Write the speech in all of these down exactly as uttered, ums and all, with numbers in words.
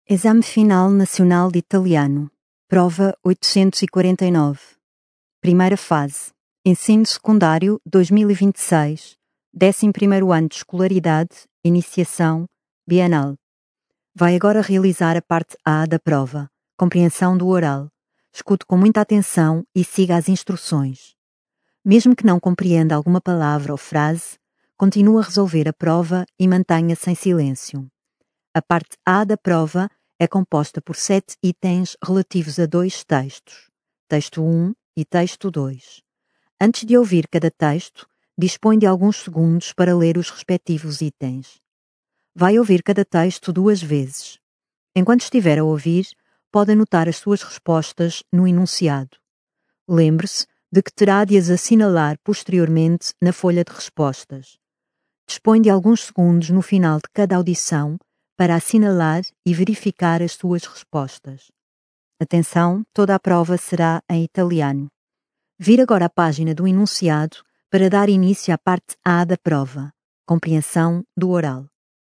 Exame Final Nacional de Italiano. Prova oitocentos e quarenta e nove. Primeira fase. Ensino Secundário dois mil e vinte e seis. décimo primeiro ano de escolaridade, iniciação, bienal. Vai agora realizar a parte A da prova, compreensão do oral. Escute com muita atenção e siga as instruções. Mesmo que não compreenda alguma palavra ou frase, continue a resolver a prova e mantenha-se em silêncio. A parte A da prova é composta por sete itens relativos a dois textos, texto um e texto dois. Antes de ouvir cada texto, dispõe de alguns segundos para ler os respectivos itens. Vai ouvir cada texto duas vezes. Enquanto estiver a ouvir, pode anotar as suas respostas no enunciado. Lembre-se de que terá de as assinalar posteriormente na folha de respostas. Dispõe de alguns segundos no final de cada audição para assinalar e verificar as suas respostas. Atenção, toda a prova será em italiano. Vire agora a página do enunciado para dar início à parte A da prova, compreensão do oral.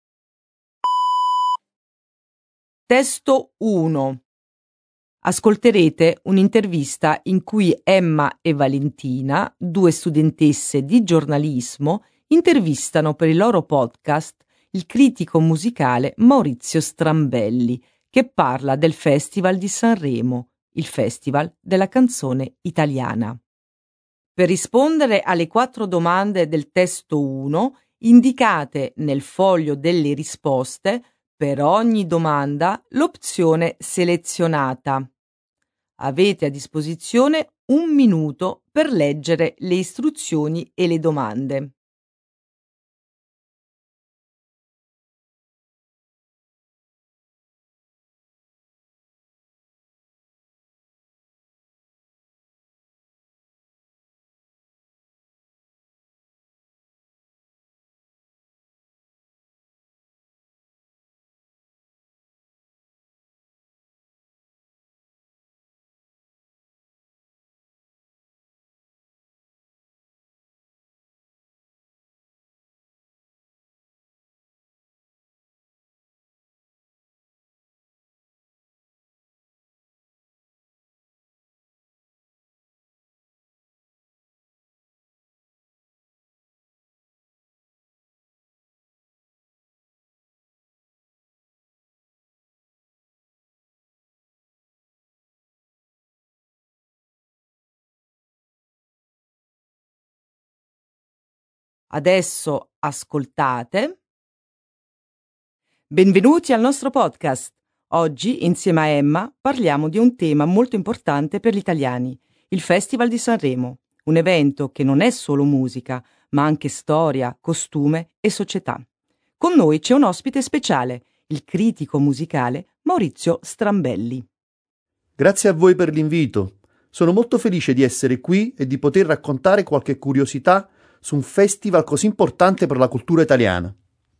Testo uno. Ascolterete un'intervista in cui Emma e Valentina, due studentesse di giornalismo, intervistano per il loro podcast il critico musicale Maurizio Strambelli, che parla del Festival di Sanremo, il Festival della canzone italiana. Per rispondere alle quattro domande del testo uno, indicate nel foglio delle risposte, per ogni domanda, l'opzione selezionata. Avete a disposizione un minuto per leggere le istruzioni e le domande. Adesso ascoltate. Benvenuti al nostro podcast. Oggi, insieme a Emma, parliamo di un tema molto importante per gli italiani, il Festival di Sanremo, un evento che non è solo musica, ma anche storia, costume e società. Con noi c'è un ospite speciale, il critico musicale Maurizio Strambelli. Grazie a voi per l'invito. Sono molto felice di essere qui e di poter raccontare qualche curiosità su un festival così importante per la cultura italiana.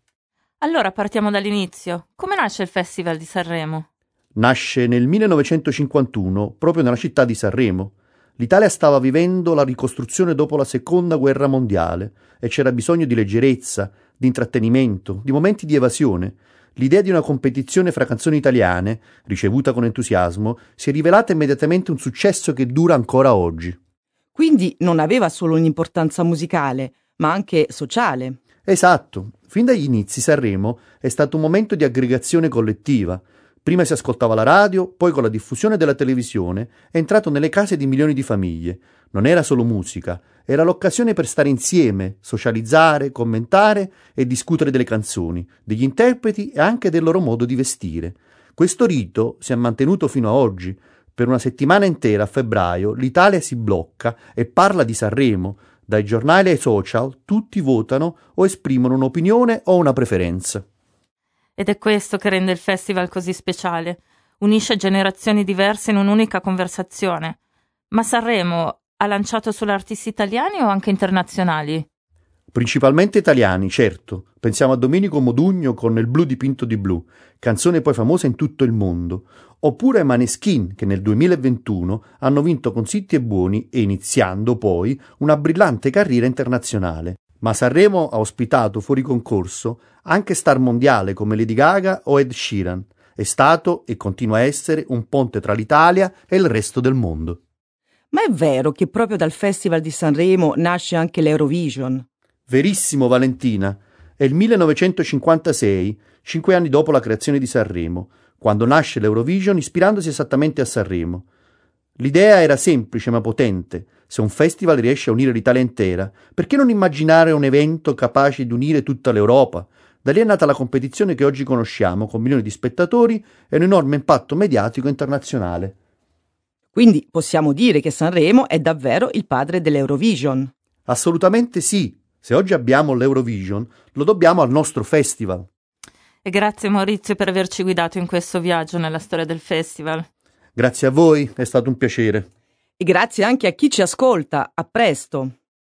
Allora partiamo dall'inizio. Come nasce il Festival di Sanremo? Nasce nel millenovecentocinquantuno, proprio nella città di Sanremo. L'Italia stava vivendo la ricostruzione dopo la Seconda Guerra Mondiale e c'era bisogno di leggerezza, di intrattenimento, di momenti di evasione. L'idea di una competizione fra canzoni italiane, ricevuta con entusiasmo, si è rivelata immediatamente un successo che dura ancora oggi. Quindi non aveva solo un'importanza musicale, ma anche sociale. Esatto. Fin dagli inizi Sanremo è stato un momento di aggregazione collettiva. Prima si ascoltava la radio, poi con la diffusione della televisione è entrato nelle case di milioni di famiglie. Non era solo musica, era l'occasione per stare insieme, socializzare, commentare e discutere delle canzoni, degli interpreti e anche del loro modo di vestire. Questo rito si è mantenuto fino a oggi. Per una settimana intera a febbraio l'Italia si blocca e parla di Sanremo. Dai giornali ai social tutti votano o esprimono un'opinione o una preferenza. Ed è questo che rende il festival così speciale. Unisce generazioni diverse in un'unica conversazione. Ma Sanremo ha lanciato solo artisti italiani o anche internazionali? Principalmente italiani, certo. Pensiamo a Domenico Modugno con Il blu dipinto di blu, canzone poi famosa in tutto il mondo, oppure ai Maneskin che nel duemilaventuno hanno vinto con Zitti e Buoni e iniziando poi una brillante carriera internazionale. Ma Sanremo ha ospitato fuori concorso anche star mondiale come Lady Gaga o Ed Sheeran È stato e continua a essere un ponte tra l'Italia e il resto del mondo. Ma è vero che proprio dal Festival di Sanremo nasce anche l'Eurovision? Verissimo, Valentina. È il millenovecentocinquantasei, cinque anni dopo la creazione di Sanremo, quando nasce l'Eurovision ispirandosi esattamente a Sanremo. L'idea era semplice ma potente. Se un festival riesce a unire l'Italia intera, perché non immaginare un evento capace di unire tutta l'Europa? Da lì è nata la competizione che oggi conosciamo, con milioni di spettatori e un enorme impatto mediatico internazionale. Quindi possiamo dire che Sanremo è davvero il padre dell'Eurovision? Assolutamente sì. Se oggi abbiamo l'Eurovision, lo dobbiamo al nostro festival. E grazie Maurizio per averci guidato in questo viaggio nella storia del festival. Grazie a voi, è stato un piacere. E grazie anche a chi ci ascolta. A presto!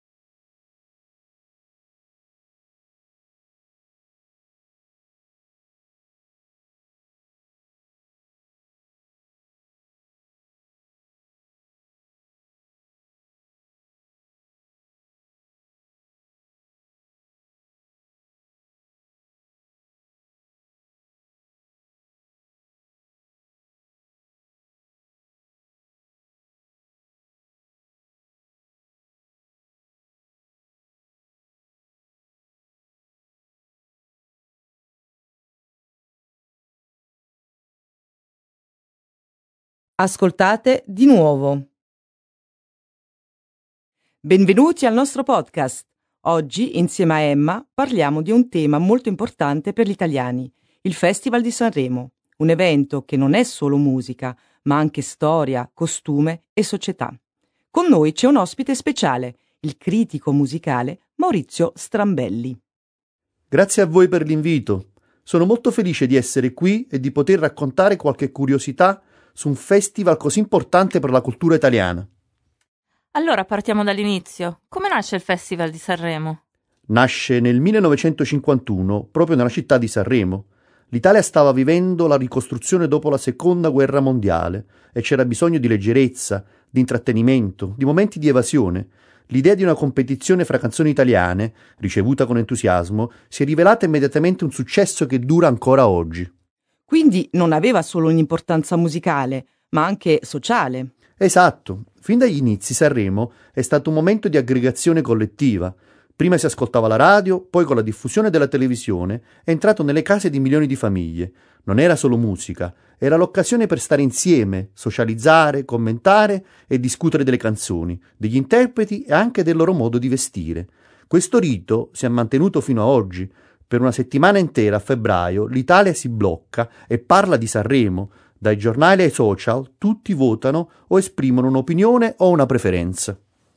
Ascoltate di nuovo. Benvenuti al nostro podcast. Oggi, insieme a Emma, parliamo di un tema molto importante per gli italiani, il Festival di Sanremo, un evento che non è solo musica, ma anche storia, costume e società. Con noi c'è un ospite speciale, il critico musicale Maurizio Strambelli. Grazie a voi per l'invito. Sono molto felice di essere qui e di poter raccontare qualche curiosità su un festival così importante per la cultura italiana. Allora partiamo dall'inizio. Come nasce il Festival di Sanremo? Nasce nel millenovecentocinquantuno, proprio nella città di Sanremo. L'Italia stava vivendo la ricostruzione dopo la Seconda Guerra Mondiale e c'era bisogno di leggerezza, di intrattenimento, di momenti di evasione. L'idea di una competizione fra canzoni italiane, ricevuta con entusiasmo, si è rivelata immediatamente un successo che dura ancora oggi. Quindi non aveva solo un'importanza musicale, ma anche sociale. Esatto, fin dagli inizi Sanremo è stato un momento di aggregazione collettiva. Prima si ascoltava la radio, poi con la diffusione della televisione è entrato nelle case di milioni di famiglie. Non era solo musica, era l'occasione per stare insieme, socializzare, commentare e discutere delle canzoni, degli interpreti e anche del loro modo di vestire. Questo rito si è mantenuto fino a oggi. Per una settimana intera a febbraio l'Italia si blocca e parla di Sanremo. Dai giornali ai social tutti votano o esprimono un'opinione o una preferenza.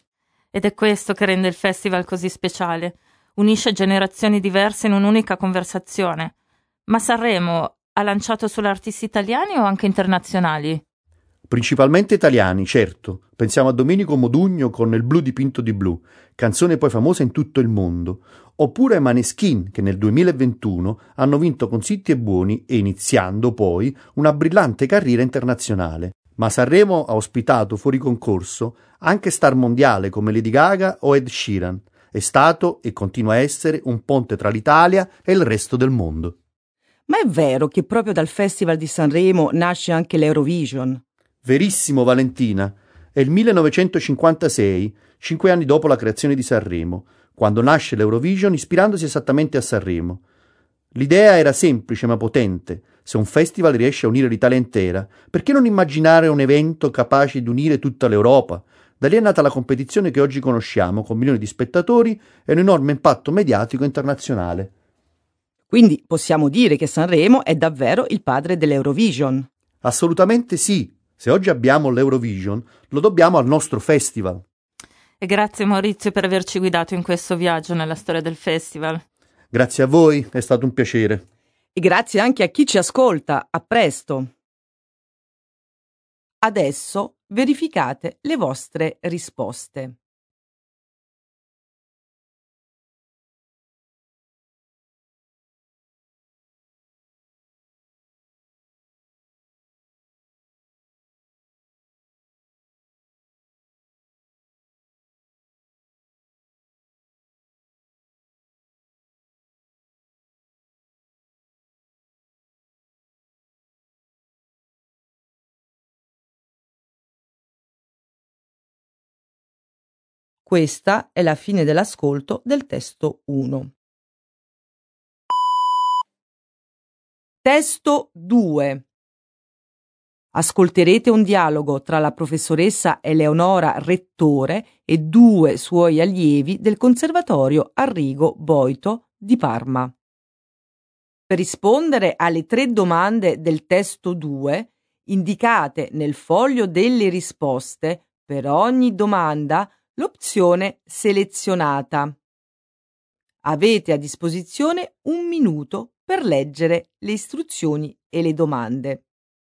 Ed è questo che rende il festival così speciale. Unisce generazioni diverse in un'unica conversazione. Ma Sanremo ha lanciato solo artisti italiani o anche internazionali? Principalmente italiani, certo. Pensiamo a Domenico Modugno con Il blu dipinto di blu, canzone poi famosa in tutto il mondo, oppure ai Maneskin che nel duemilaventuno hanno vinto con Zitti e Buoni e iniziando poi una brillante carriera internazionale. Ma Sanremo ha ospitato fuori concorso anche star mondiale come Lady Gaga o Ed Sheeran. È stato e continua a essere un ponte tra l'Italia e il resto del mondo. Ma è vero che proprio dal Festival di Sanremo nasce anche l'Eurovision? Verissimo, Valentina. È il millenovecentocinquantasei, cinque anni dopo la creazione di Sanremo, quando nasce l'Eurovision ispirandosi esattamente a Sanremo. L'idea era semplice ma potente. Se un festival riesce a unire l'Italia intera, perché non immaginare un evento capace di unire tutta l'Europa? Da lì è nata la competizione che oggi conosciamo, con milioni di spettatori e un enorme impatto mediatico internazionale. Quindi possiamo dire che Sanremo è davvero il padre dell'Eurovision? Assolutamente sì. Se oggi abbiamo l'Eurovision, lo dobbiamo al nostro festival. E grazie Maurizio per averci guidato in questo viaggio nella storia del festival. Grazie a voi, è stato un piacere. E grazie anche a chi ci ascolta. A presto! Adesso verificate le vostre risposte. Questa è la fine dell'ascolto del testo uno. Testo due. Ascolterete un dialogo tra la professoressa Eleonora Rettore e due suoi allievi del Conservatorio Arrigo Boito di Parma. Per rispondere alle tre domande del testo due, indicate nel foglio delle risposte per ogni domanda l'opzione selezionata. Avete a disposizione un minuto per leggere le istruzioni e le domande.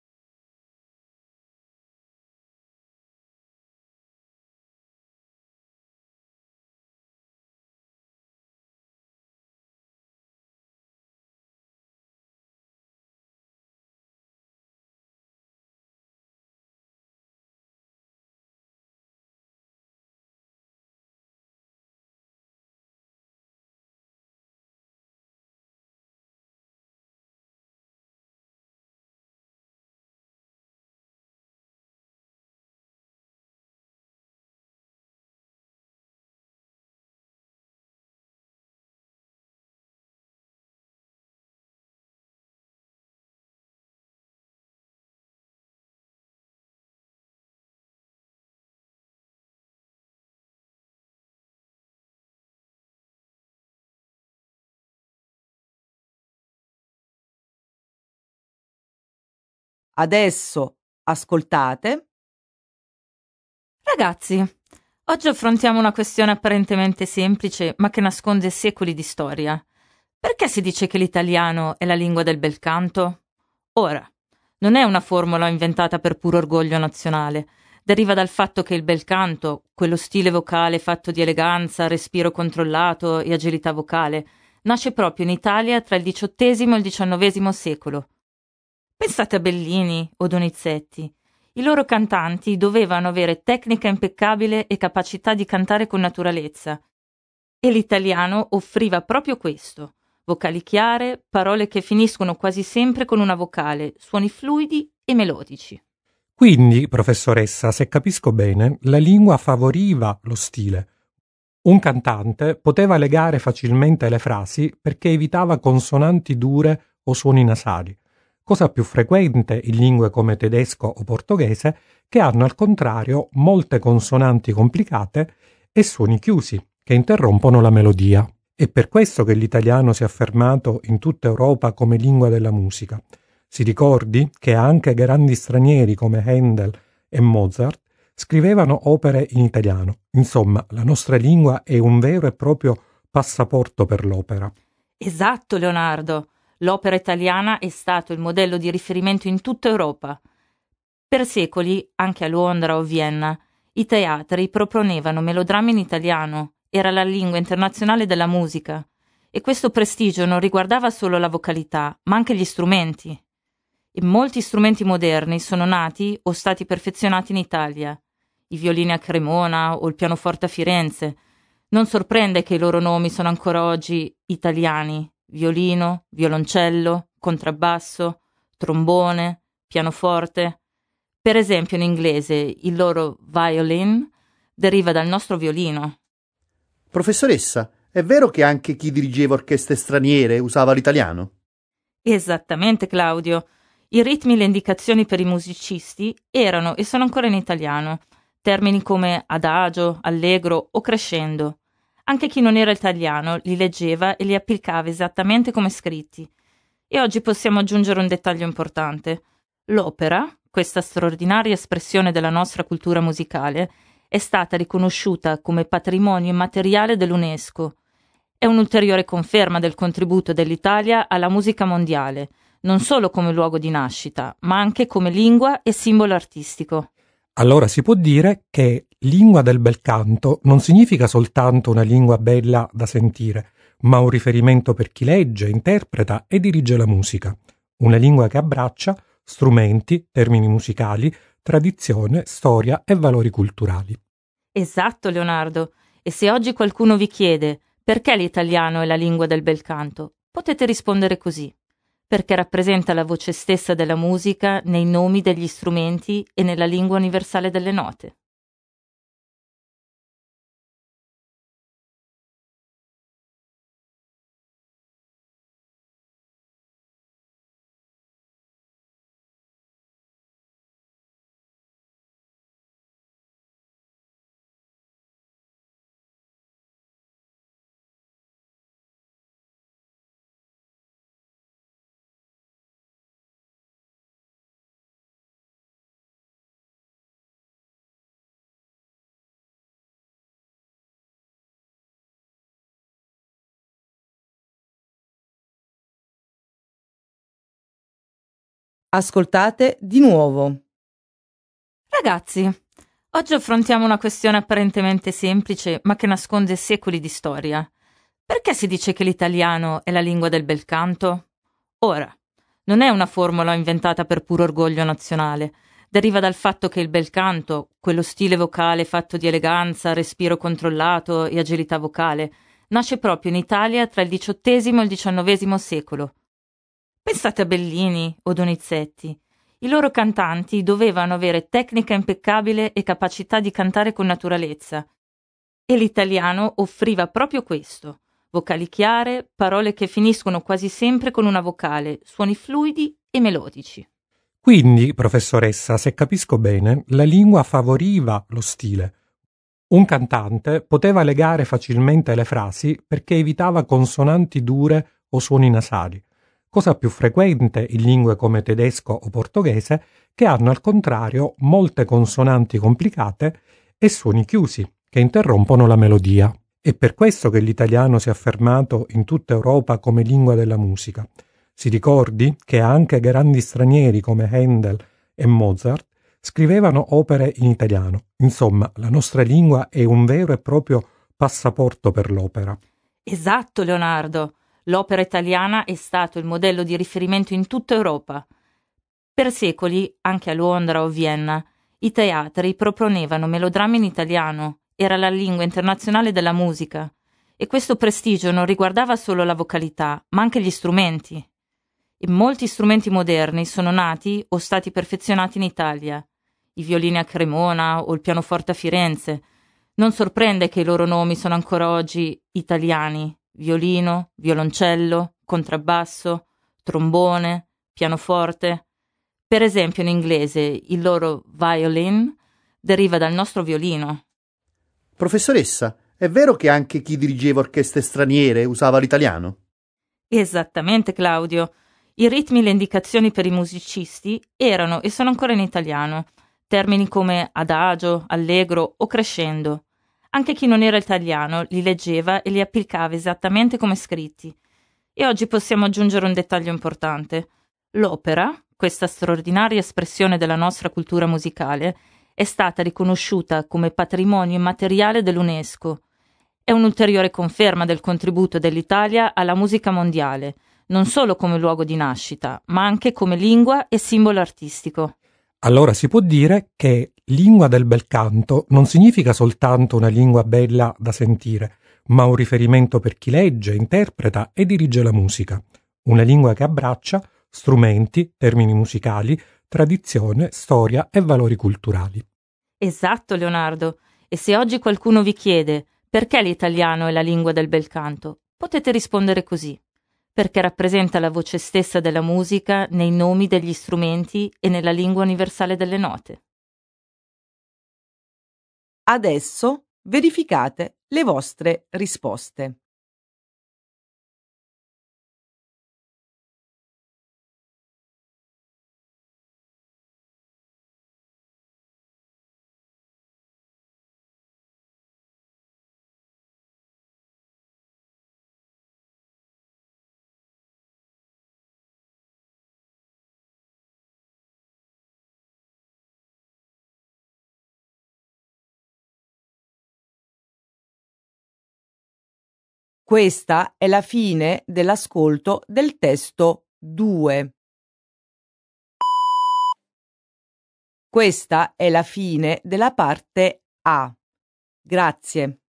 Adesso ascoltate. Ragazzi, oggi affrontiamo una questione apparentemente semplice, ma che nasconde secoli di storia. Perché si dice che l'italiano è la lingua del bel canto? Ora, non è una formula inventata per puro orgoglio nazionale. Deriva dal fatto che il bel canto, quello stile vocale fatto di eleganza, respiro controllato e agilità vocale, nasce proprio in Italia tra il diciottesimo e il diciannovesimo secolo. Pensate a Bellini o Donizetti. I loro cantanti dovevano avere tecnica impeccabile e capacità di cantare con naturalezza. E l'italiano offriva proprio questo. Vocali chiare, parole che finiscono quasi sempre con una vocale, suoni fluidi e melodici. Quindi, professoressa, se capisco bene, la lingua favoriva lo stile. Un cantante poteva legare facilmente le frasi perché evitava consonanti dure o suoni nasali, cosa più frequente in lingue come tedesco o portoghese, che hanno al contrario molte consonanti complicate e suoni chiusi, che interrompono la melodia. È per questo che l'italiano si è affermato in tutta Europa come lingua della musica. Si ricordi che anche grandi stranieri come Handel e Mozart scrivevano opere in italiano. Insomma, la nostra lingua è un vero e proprio passaporto per l'opera. Esatto, Leonardo. L'opera italiana è stato il modello di riferimento in tutta Europa. Per secoli, anche a Londra o Vienna, i teatri proponevano melodrammi in italiano, era la lingua internazionale della musica, e questo prestigio non riguardava solo la vocalità, ma anche gli strumenti. E molti strumenti moderni sono nati o stati perfezionati in Italia, i violini a Cremona o il pianoforte a Firenze. Non sorprende che i loro nomi sono ancora oggi italiani. Violino, violoncello, contrabbasso, trombone, pianoforte. Per esempio in inglese il loro violin deriva dal nostro violino. Professoressa, è vero che anche chi dirigeva orchestre straniere usava l'italiano? Esattamente, Claudio. I ritmi e le indicazioni per i musicisti erano e sono ancora in italiano. Termini come adagio, allegro o crescendo. Anche chi non era italiano li leggeva e li applicava esattamente come scritti. E oggi possiamo aggiungere un dettaglio importante. L'opera, questa straordinaria espressione della nostra cultura musicale, è stata riconosciuta come patrimonio immateriale dell'UNESCO. È un'ulteriore conferma del contributo dell'Italia alla musica mondiale, non solo come luogo di nascita, ma anche come lingua e simbolo artistico. Allora si può dire che lingua del bel canto non significa soltanto una lingua bella da sentire, ma un riferimento per chi legge, interpreta e dirige la musica. Una lingua che abbraccia strumenti, termini musicali, tradizione, storia e valori culturali. Esatto, Leonardo. E se oggi qualcuno vi chiede perché l'italiano è la lingua del bel canto, potete rispondere così. Perché rappresenta la voce stessa della musica nei nomi degli strumenti e nella lingua universale delle note. Ascoltate di nuovo. Ragazzi, oggi affrontiamo una questione apparentemente semplice, ma che nasconde secoli di storia. Perché si dice che l'italiano è la lingua del bel canto? Ora, non è una formula inventata per puro orgoglio nazionale. Deriva dal fatto che il bel canto, quello stile vocale fatto di eleganza, respiro controllato e agilità vocale, nasce proprio in Italia tra il diciottesimo e il diciannovesimo secolo. Pensate a Bellini o Donizetti. I loro cantanti dovevano avere tecnica impeccabile e capacità di cantare con naturalezza. E l'italiano offriva proprio questo: vocali chiare, parole che finiscono quasi sempre con una vocale, suoni fluidi e melodici. Quindi, professoressa, se capisco bene, la lingua favoriva lo stile. Un cantante poteva legare facilmente le frasi perché evitava consonanti dure o suoni nasali, cosa più frequente in lingue come tedesco o portoghese, che hanno al contrario molte consonanti complicate e suoni chiusi, che interrompono la melodia. È per questo che l'italiano si è affermato in tutta Europa come lingua della musica. Si ricordi che anche grandi stranieri come Handel e Mozart scrivevano opere in italiano. Insomma, la nostra lingua è un vero e proprio passaporto per l'opera. Esatto, Leonardo. L'opera italiana è stato il modello di riferimento in tutta Europa. Per secoli, anche a Londra o Vienna, i teatri proponevano melodrammi in italiano. Era la lingua internazionale della musica. E questo prestigio non riguardava solo la vocalità, ma anche gli strumenti. E molti strumenti moderni sono nati o stati perfezionati in Italia. I violini a Cremona o il pianoforte a Firenze. Non sorprende che i loro nomi sono ancora oggi italiani: violino, violoncello, contrabbasso, trombone, pianoforte. Per esempio in inglese il loro violin deriva dal nostro violino. Professoressa, è vero che anche chi dirigeva orchestre straniere usava l'italiano? Esattamente, Claudio. I ritmi e le indicazioni per i musicisti erano e sono ancora in italiano. Termini come adagio, allegro o crescendo. Anche chi non era italiano li leggeva e li applicava esattamente come scritti. E oggi possiamo aggiungere un dettaglio importante. L'opera, questa straordinaria espressione della nostra cultura musicale, è stata riconosciuta come patrimonio immateriale dell'UNESCO. È un'ulteriore conferma del contributo dell'Italia alla musica mondiale, non solo come luogo di nascita, ma anche come lingua e simbolo artistico. Allora si può dire che lingua del bel canto non significa soltanto una lingua bella da sentire, ma un riferimento per chi legge, interpreta e dirige la musica. Una lingua che abbraccia strumenti, termini musicali, tradizione, storia e valori culturali. Esatto, Leonardo. E se oggi qualcuno vi chiede perché l'italiano è la lingua del bel canto, potete rispondere così: perché rappresenta la voce stessa della musica nei nomi degli strumenti e nella lingua universale delle note. Adesso verificate le vostre risposte. Questa è la fine dell'ascolto del testo due. Questa è la fine della parte A. Grazie.